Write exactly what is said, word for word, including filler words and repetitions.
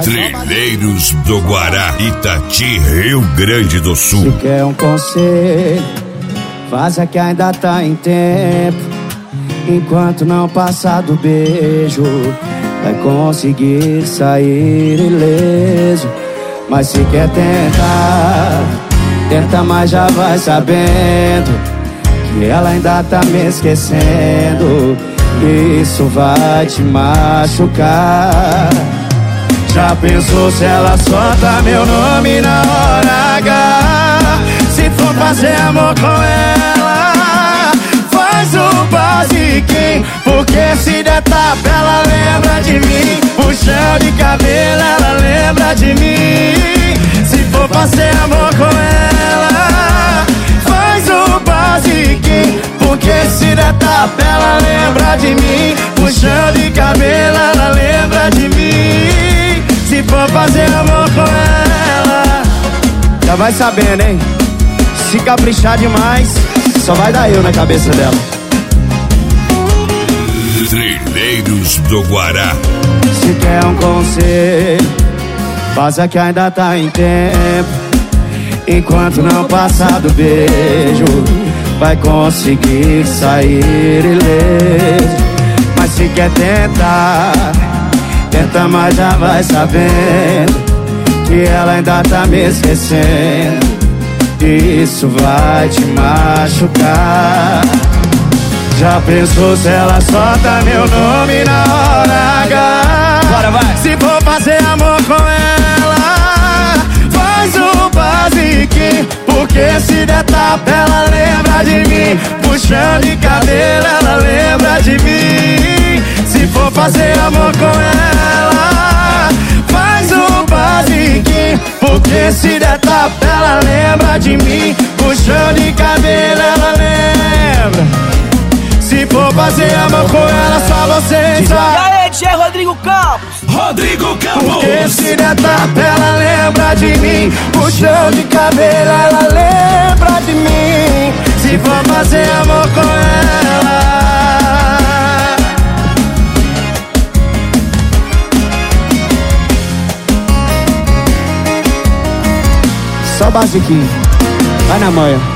Trilheiros do Guará, Itati, Rio Grande do Sul. Se quer um conselho, faça que ainda tá em tempo. Enquanto não passar do beijo, vai conseguir sair ileso. Mas se quer tentar, tenta, mas já vai sabendo que ela ainda tá me esquecendo. Isso vai te machucar. Já pensou se ela solta meu nome na hora H? Se for fazer amor com ela, faz o basiquinho, porque se der tapa ela lembra de mim. Puxão de cabelo ela lembra de mim. Se for fazer amor com ela, faz o basiquinho, porque se der tapa ela lembra de mim. Puxão de cabelo ela lembra de mim. Se for fazer amor com ela, já vai sabendo, hein? Se caprichar demais, só vai dar eu na cabeça dela. Trilheiros do Guará. Se quer um conselho, faça que ainda tá em tempo. Enquanto não passar do beijo, vai conseguir sair ileso. Mas se quer tentar, tenta, mas já vai sabendo que ela ainda tá me esquecendo. Isso vai te machucar. Já pensou se ela solta meu nome na hora H? Bora, vai! Se for fazer amor com ela, faz o basiquinho, porque se der tapa ela lembra de mim. Puxão de cabelo ela lembra de mim. Se for fazer amor com ela, faz o basiquinho, porque se der tapa ela lembra de mim. Puxão de cabelo ela lembra. Se for fazer amor com ela, só você sabe. E aí, D J Rodrigo Campos. Rodrigo Campos. Porque se der tapa ela lembra de mim. Puxão de cabelo ela lembra de mim. Se for fazer amor com ela, só basiquinho, vai na manhã.